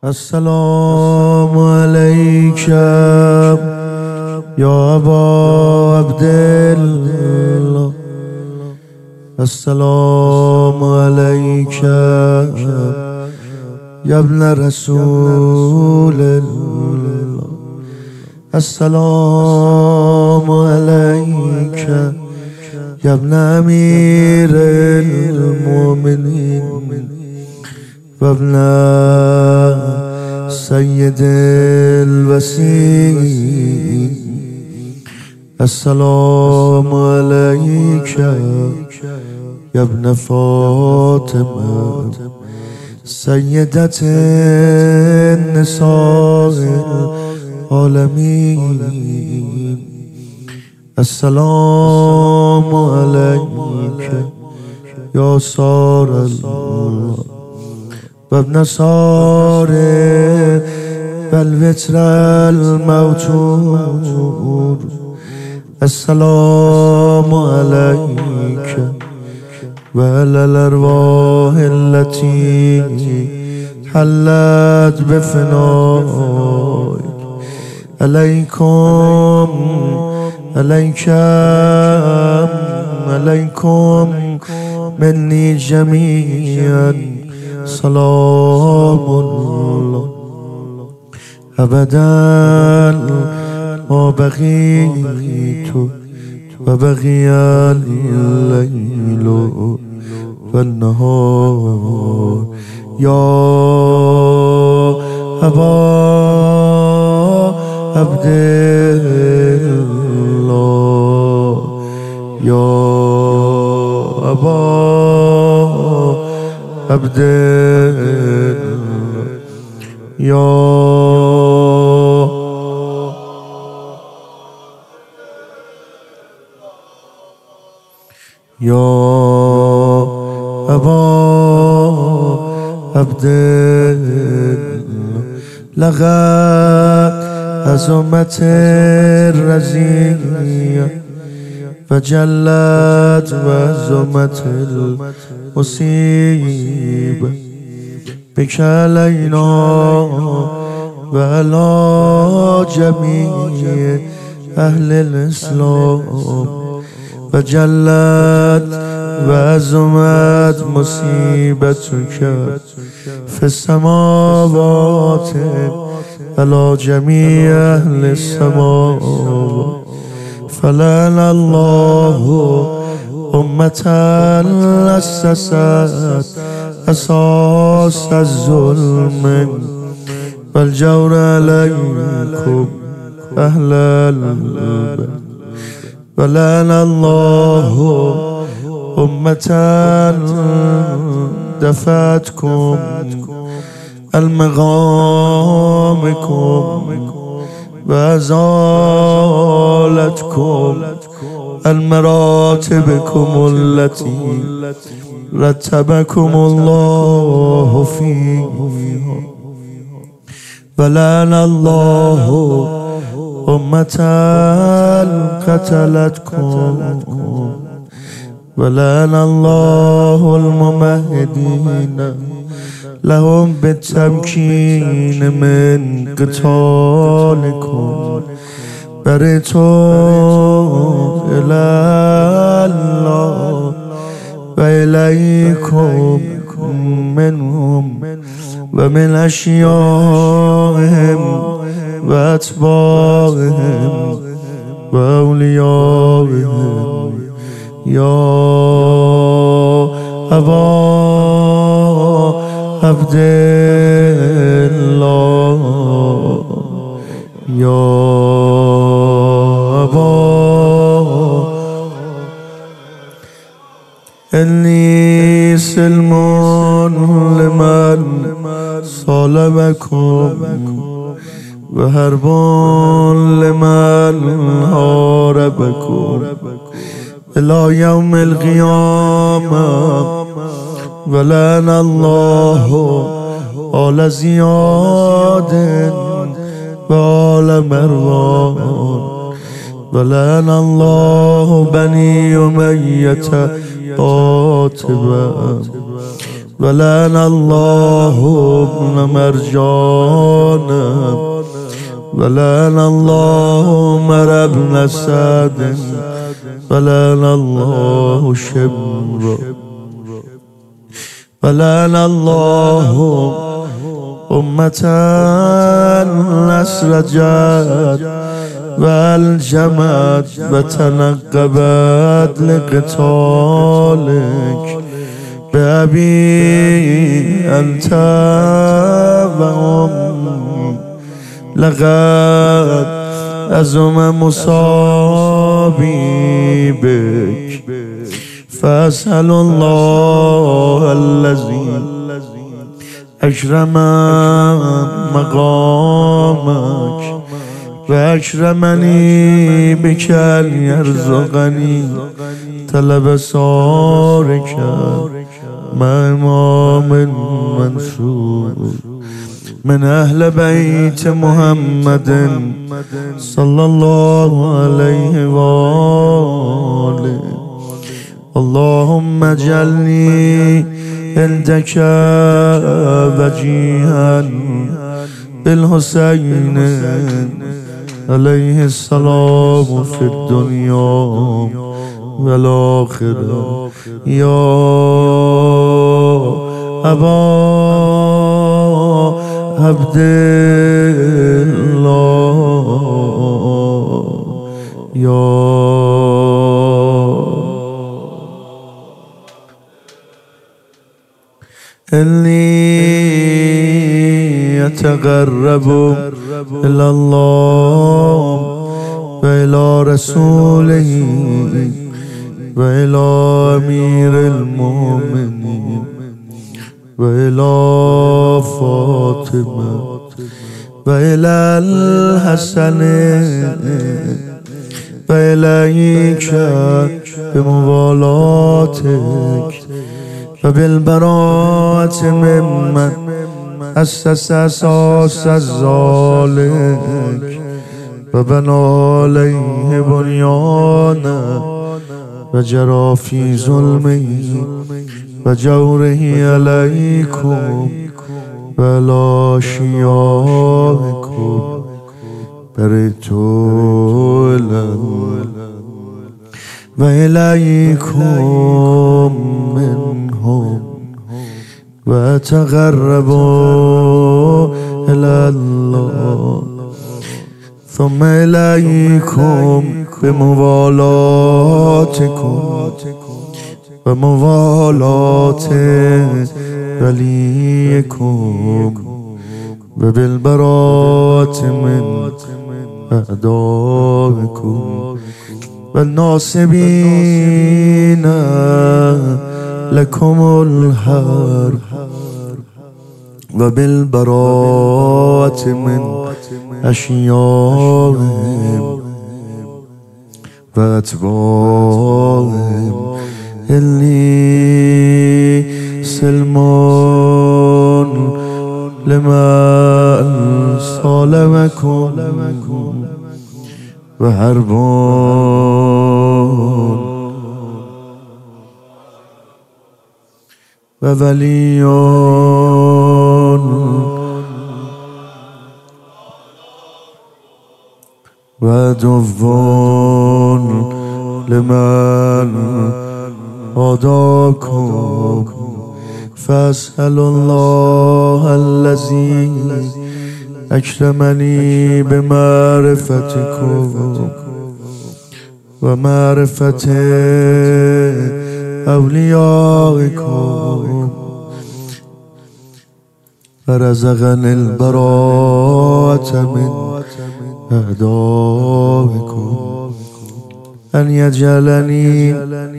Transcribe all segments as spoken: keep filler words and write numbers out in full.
السلام عليك يا أبا عبد الله. السلام عليك يا ابن رسول الله. السلام عليك يا ابن أمير المؤمنين وابن سيد الوسيم. السلام عليك يا ابن فاطمة سيدة النساء العالمين. السلام عليك يا سار الله وابن سار والوتر الموتور. السلام عليك وعلى الأرواح التي حلت بفنائك. عليكم عليكم عليكم مني جميعا سلام الله أبدا ما بقيت وبقي الليل والنهار. يا أبا عبد الله يا أبا عبد الله يا يا أبا عبد الله. لقد عظمت الرزية فجلت وعظمت المصيبة بك علينا وعلى جميع أهل الإسلام. فجلت وعظمت مصيبتك في السماوات على جميع أهل السماوات. فلعن الله أمة أسست أساس الظلم والجور عليكم أهل البيت. ولعن الله أمة دفعتكم المغامكم وأزالتكم المراتبكم التي رتبكم الله فيها. ولعن الله أمة قتلتكم. ولعن الله الممهدين لهم بالتمكين من قتالكم. بريتم إلى الله وإليكم منهم ومن أشيائهم وأتباعهم وأوليائهم. يا أبا عبد الله يا أبا إني سلم لمن صلبكم وحرب لمن حاربكم إلى يوم القيامة. ولعن الله آل زياد وآل مروان. ولعن الله بني أمية قاتبا ولعن الله ابن مرجان ولعن الله عمر بن سعد ولعن الله شمر ولعن الله أمة أسرجت والجمت وتنقبت لقتالك بأبي أنت وأمي لقد أزم مصابي بك فأسأل الله الذي أكرم مقامك وأكرمني بك أن يرزقني طلب صارك مع إمام منصور من أهل بيت محمد صلى الله عليه وآله. اللهم اجعلني عندك وجيها بالحسين عليه السلام في الدنيا والآخرة يا أبا عبد الله يا إني أتقرب إلى الله وإلى رسوله وإلى أمير المؤمنين وإلى فاطمة وإلى الحسن وإليك بموالاتك وبالبراءة ممن أسس أساس ذلك وبنى عليه بنيانا وجرى في ظلمه وجوره عليكم ولا شياعكم برئت وإليكم منهم وتقربوا إلى الله ثم إليكم بموالاتكم وموالات وليكم وبالبراءة من أعدائكم والناصبين لكم الحرب وبالبراءة من أشياعهم وأتباعهم إني سلمان لمن صالمكم وحربون ووليون وعدوون لمن عاداكم فأسأل الله الذي أكرمني بمعرفتكم ومعرفة أوليائكم فرزقني البراءة من أعدائكم أن يجعلني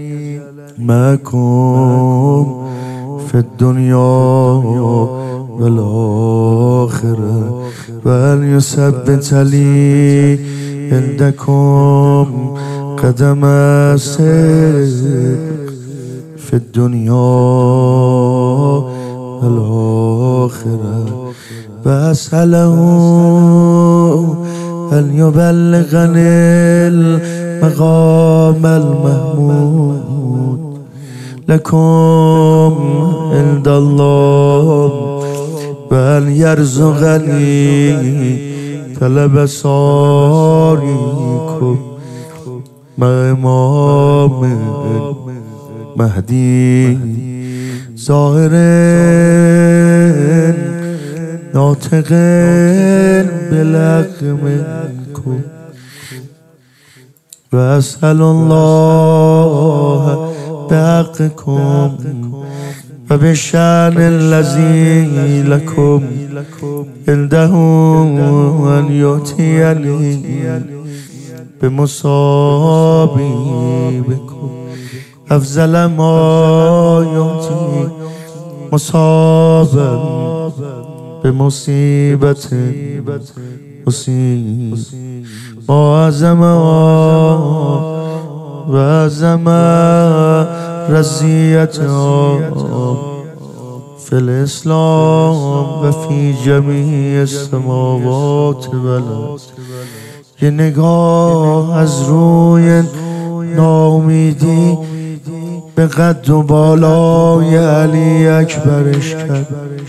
معكم في الدنيا والآخرة وأن يثبت لي عندكم قدم صدق في الدنيا والآخرة وأسأله أن يبلغني المقام المحمود لكم عند الله بل يرزقني طلب صاريكم مع امام مهدی ظاهر ناطق بالحق منكم وأسأل الله بحقكم وبالشأن الذي لكم عنده أن يؤتيني بمصابيبكم أفضل ما يؤتي مصابا بمصيبة مصيب وعزم وعزم رزية في الإسلام وفي جميع السماوات والأرض. یه نگاه از روی ناامیدی به قد و بالای علی اکبرش کرد،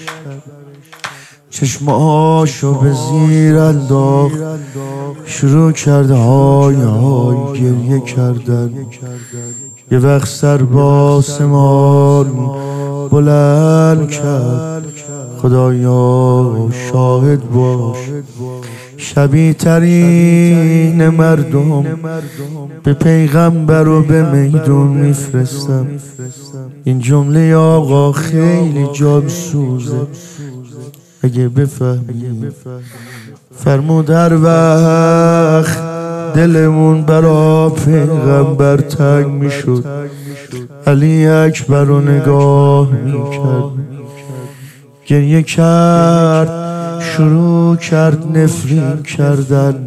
چشماشو به زیر انداخت، شروع کرد های های گریه کردن. یه وقت سر با آسمان بلند کرد، خدایا شاهد باش، شبیه ترین مردم به پیغمبر و به میدون میفرستم. این جمله آقا خیلی جان سوزه، اگه بفهمی. فرمود هر وقت دلمون برا پیغمبر تنگ میشد، علی اکبر رو نگاه میکرد، گریه کرد، شروع کرد نفرین کردن.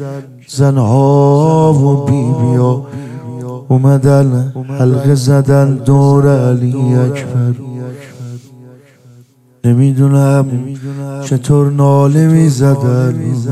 زنها و بیبیا اومدن حلقه زدن دور علی اکبر. نمیدونم چطور ناله میزدن،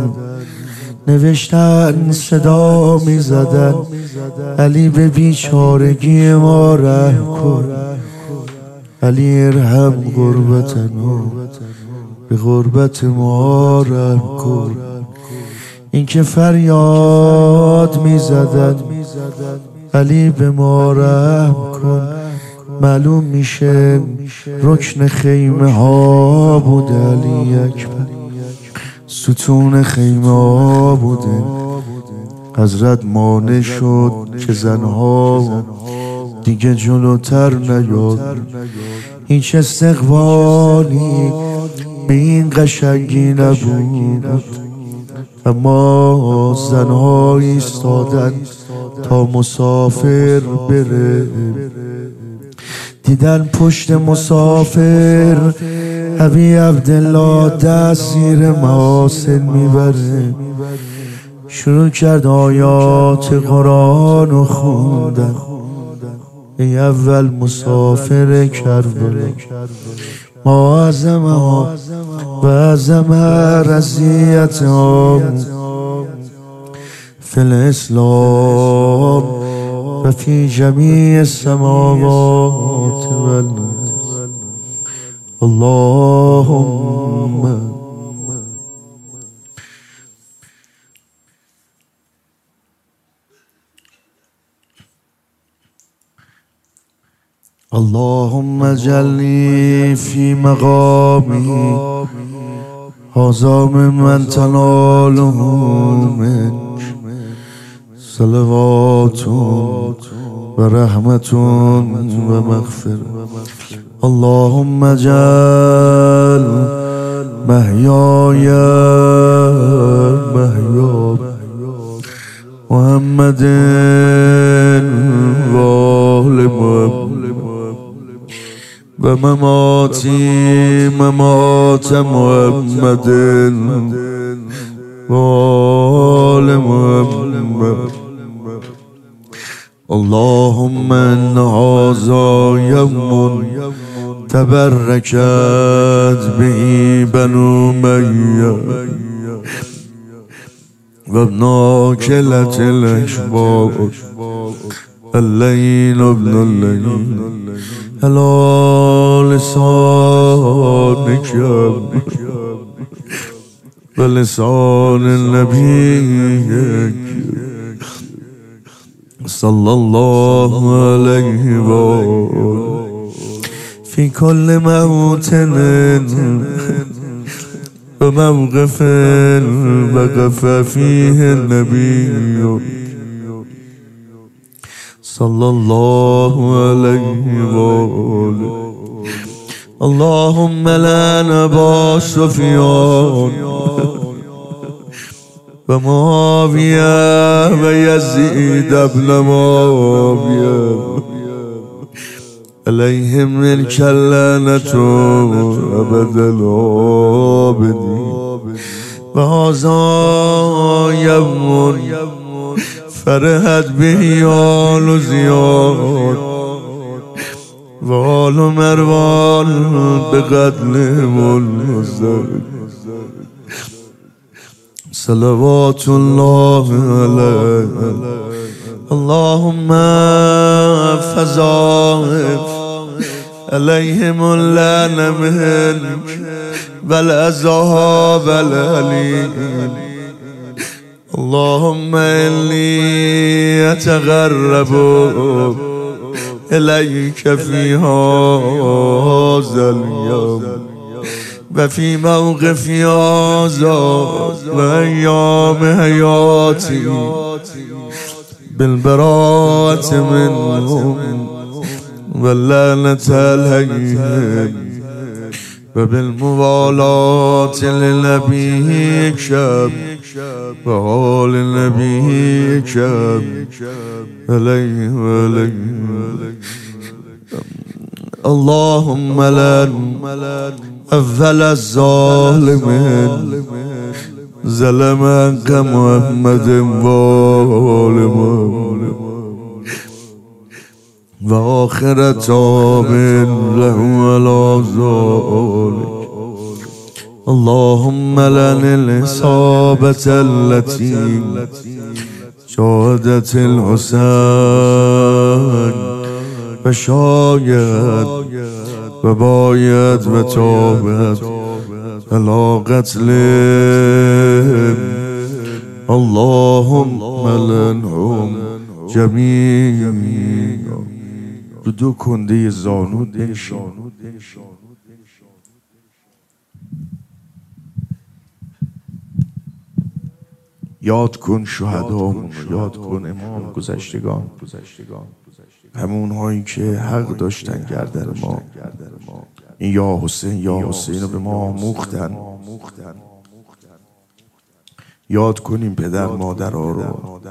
نوشتن صدا میزدن علی به بیچارگی ما رحم کن، علی ارحم غربتنا، به غربت ما رحم کن. این که فریاد میزدن علی به ما رحم کن، معلوم میشه رکن خیمه ها بود علی اکبر، ستون خیمه ها بوده. حضرت مانع شد که زنها دیگه جلوتر نیاد. هیچ استقبالی به این قشنگی نبود، اما زنها ایستادن تا مسافر بره. دیدن پشت مسافر ابی عبدالله دست زیر محاسن میبره، شروع کرد آیات قرآن و خوندن. ای اول مسافر کربلا، معظمه و عظمه رضیتهم فی الاسلام و فی جمیع السماوات والارض. اللهم اللهم اجعلني في مقامي هذا ممن تناله منك صلوات ورحمة ومغفرة. اللهم اجعل محياي محيا محمد وآل محمد ومماتي ممات محمد وآل محمد. اللهم إن هذا يوم تبركت به بنو أمية وابن كلة الأشباط الليل ابن الليل على لسانك ولسان نبيك صلى الله عليه وآله في كل موطن وموقف وقف فيه النبي صلى الله عليه وآله. اللهم لعن أبا سفيان ومعاوية ويزيد بن معاوية عليهم الكلانة أبد العابدين. وهذا يوم فرحت به آل زياد وآل مروان بقتلهم المزدد صلوات الله عليه. اللهم فزاهف عليهم اللعنة منك والعذاب الأليم. اللهم إني أتغرب إليك في هذا اليوم وفي موقف هذا وأيام حياتي بالبراءة منهم واللعنة عليهم وبالموالاة لنبيك وآل نبيك عليه وعليه. اللهم لن أفضل الظالمين ظلمك محمد وآل محمد وآخر تاب له على ذلك. اللهم لن الإصابة التي شهدت الحسين فشايد وبايد وتابت على قتلهم. اللهم لنهم جميعا. دو کنده زانو بنشین. یاد کن شهدامون، یاد کن امام گذشتگان، همون هایی که حق داشتن گردن ما. این یا حسین یا حسین رو به ما آموختن. یاد کنیم پدر مادرها رو.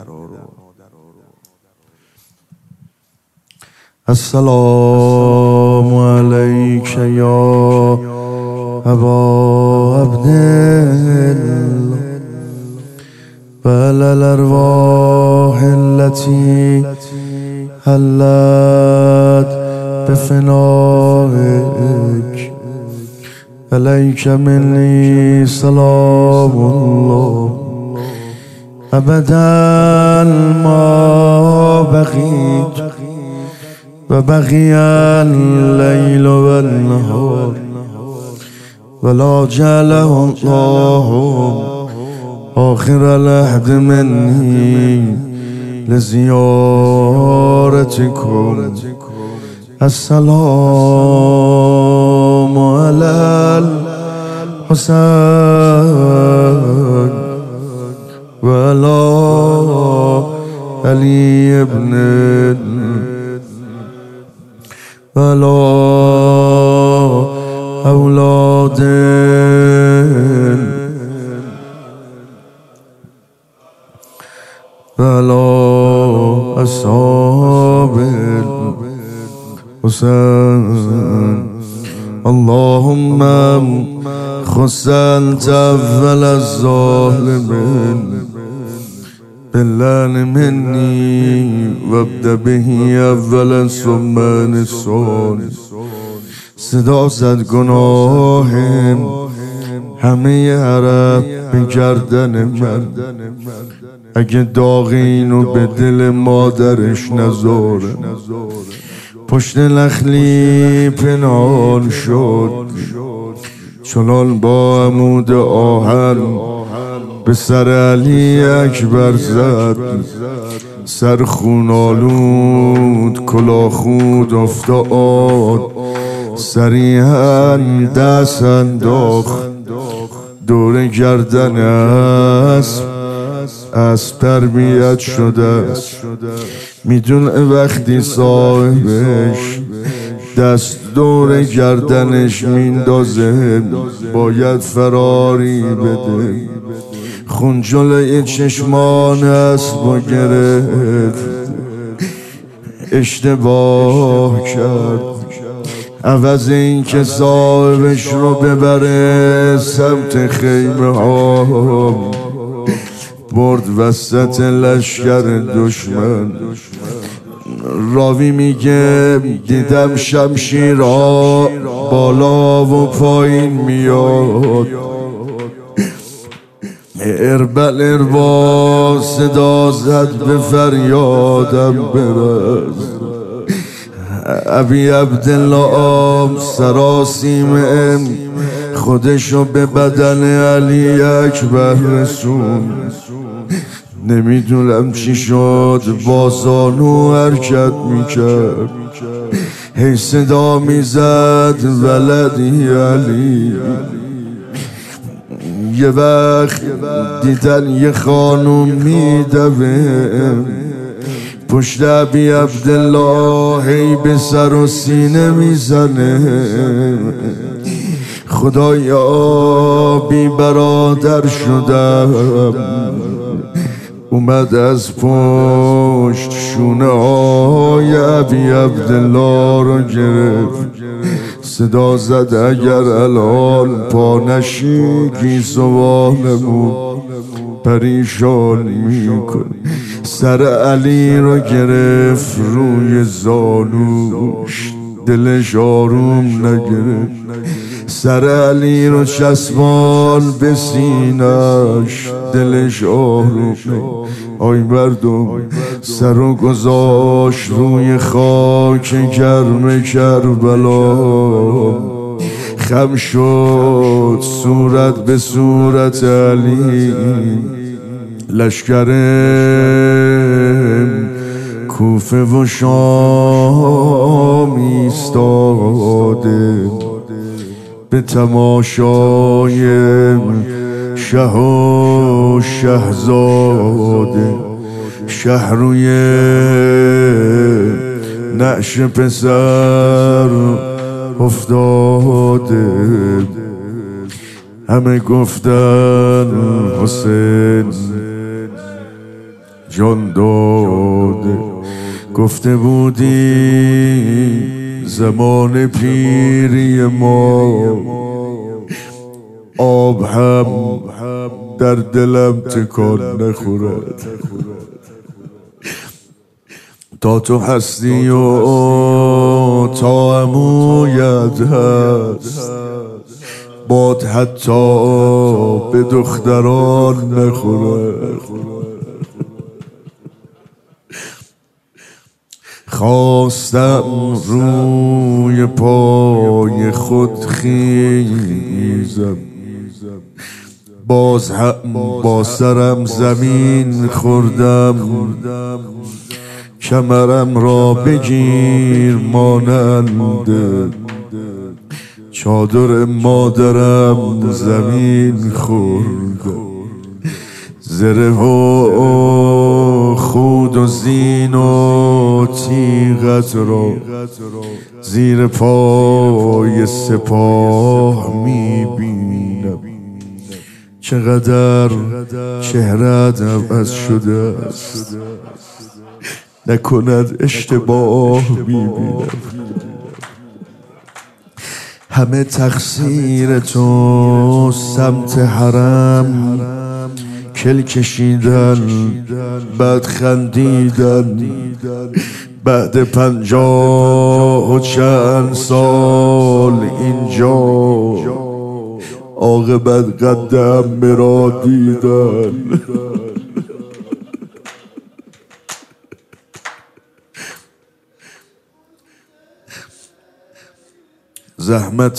السلام علیک یا ابا عبدالله وعلى الأرواح التي حلت بفنائك عليك مني سلام الله أبدا ما بقيت وبقي الليل والنهار ولا جعله الله آخر العهد مني لزيارتكم. السلام على الحسين وعلى علي بن وعلى أولاد وعلى أصحاب الحسين. اللهم خص أنت أول الظالمين باللعن مني وابدأ به أولا ثم الثاني. صدا زد گناهم همه عرب به گردن من، اگه داغ اینو به دل مادرش نذاره. پشت نخلی پنهان شد، چنان با عمود آهن به سر علی اکبر زد. سر خون آلود کلاه خود افتاد، سریعا دست انداخت دور گردن اسب. اسب تربیت شده است، میدونه وقتی صاحبش دست دور گردنش میندازه باید فراری بده. خون جلوی چشمان اسبو گرفت، اشتباه کرد. عوض این که صاحبش رو ببره سمت خیمه ها، برد وسط لشکر دشمن. راوی میگه دیدم شمشیرها بالا و پایین میاد، اربل اربا صدا زد به فریادم برس. ابی عبدالله سراسیمه خودشو به بدن علی اکبر رسون. نمیدونم چی شد بازانو حرکت میکرد، هی صدا میزد ولدی علی. یه وقت دیدن یه خانوم میدوه پشت ابی عبدالله، هی به سر و سینه میزنه. خدایا بی برادر شدم. اومد از پشت شونه های ابی عبدالله رو گرفت، صدا زد اگر الان پا نشی گیسوانمون پریشان میکن. سر علی رو گرفت روی زانوش، دلش آروم نگرفت. سر علی رو چسبان به سینش، دلش آروم نگرفت. آی مردم سر رو گذاشت روی خاک گرم کربلا، خم شد صورت به صورت علی. لشکر کوفه و شام ایستاده به تماشای شه و شهزاده. شهر روی نعش پسر افتاده، همه گفتن حسین جان داده. گفته بودی زمان پیری ما، آب هم در دلم تکان نخورد. تا تو هستی و تا عمویت هست، باد حتی به دختران نخورد. خواستم روی پای خود خیزم، باز هم با سرم زمین خوردم. کمرم را بگیر مانند چادر مادرم زمین خورد. زره و خود و زین و تیغت را زیر پای سپاه میبینم. چقدر چهره‌ات عوض شده است، نکند اشتباه میبینم. همه تقصیر تو سمت حرم کل کشیدن، بعد خندیدن. بعد پنجاه و چند سال اینجا عاقبت قدم مرا دیدن. زحمت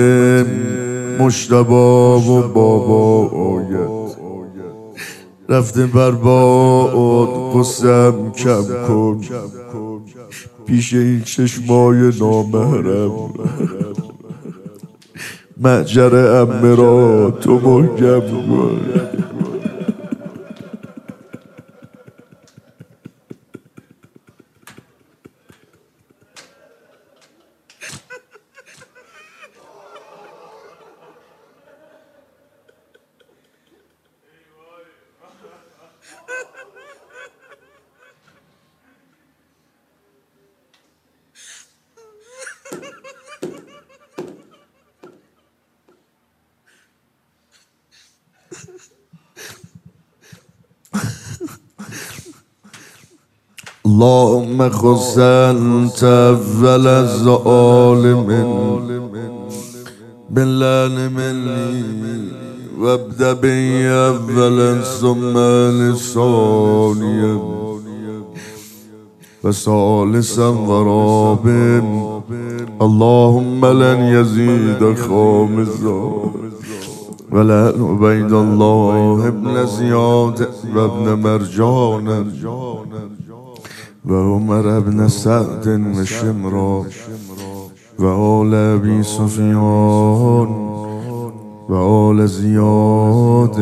مجتبی و بابا آید رفته برباد، قصم کم کن پیش این چشمای نامحرم. معجر عمه را تو محکم کن. اللهم خص انت اول الظالم باللعن مني وابدأ بي اولا ثم للثانية وثالثا ورابعا. اللهم لن يزيد خامسا ولا عبيد الله ابن زياد وابن مرجان وعمر بن سعد وشمرا وآل أبي سفيان وآل زياد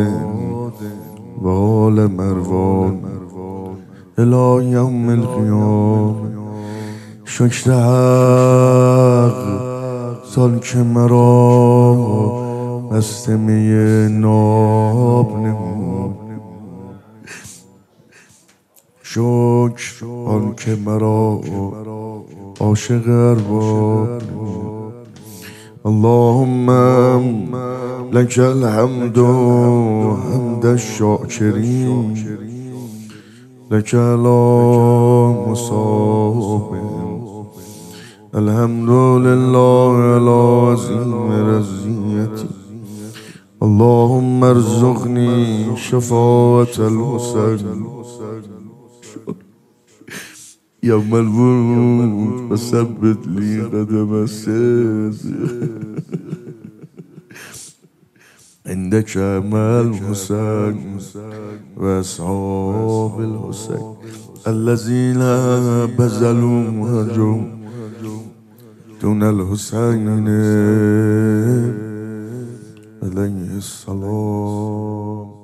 وآل مروان إلى يوم القيامة. شکر حق سال که مرا مستمه ناب نمود. شکر آن که مرا عاشق ارباب. اللهم لك الحمد حمد الشاکرین لك على مصاب. الحمد لله على عظيم رزيتي. اللهم ارزقني شفاعة الحسين يوم الورود وثبت لي قدم الصدق عندك مع الحسين وأصحاب الحسين الذين بذلوا وجههم دون الحسين عليه السلام.